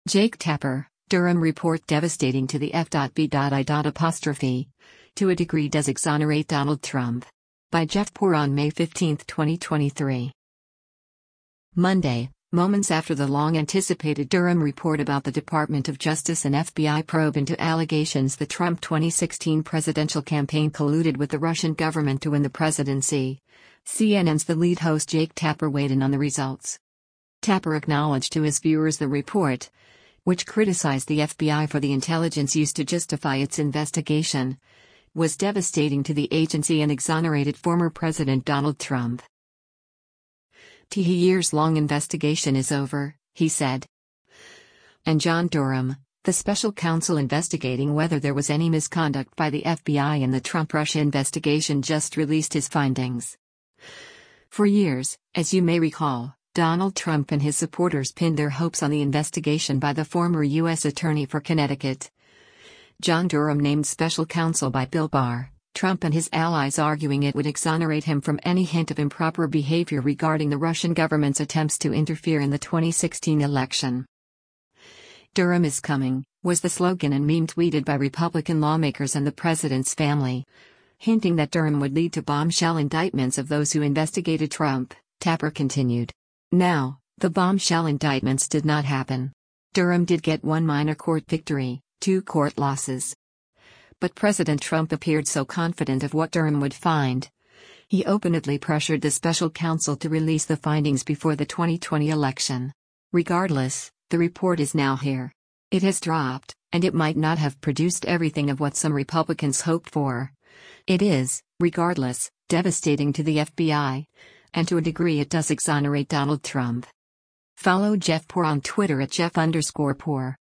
Jake Tapper, Durham report devastating to the F.B.I. To a degree does exonerate Donald Trump. By Jeff Poor on May 15, 2023. Monday, moments after the long-anticipated Durham report about the Department of Justice and FBI probe into allegations the Trump 2016 presidential campaign colluded with the Russian government to win the presidency, CNN's The Lead host Jake Tapper weighed in on the results. Tapper acknowledged to his viewers the report, which criticized the FBI for the intelligence used to justify its investigation, was devastating to the agency and exonerated former President Donald Trump. The years-long investigation is over, he said. And John Durham, the special counsel investigating whether there was any misconduct by the FBI in the Trump-Russia investigation, just released his findings. For years, as you may recall, Donald Trump and his supporters pinned their hopes on the investigation by the former U.S. Attorney for Connecticut, John Durham, named special counsel by Bill Barr, Trump and his allies arguing it would exonerate him from any hint of improper behavior regarding the Russian government's attempts to interfere in the 2016 election. "Durham is coming," was the slogan and meme tweeted by Republican lawmakers and the president's family, hinting that Durham would lead to bombshell indictments of those who investigated Trump, Tapper continued. Now, the bombshell indictments did not happen. Durham did get one minor court victory, 2 court losses. But President Trump appeared so confident of what Durham would find. He openly pressured the special counsel to release the findings before the 2020 election. Regardless, the report is now here. It has dropped, and it might not have produced everything of what some Republicans hoped for. It is, regardless, devastating to the FBI, and to a degree it does exonerate Donald Trump. Follow Jeff Poor on Twitter at Jeff_Poor.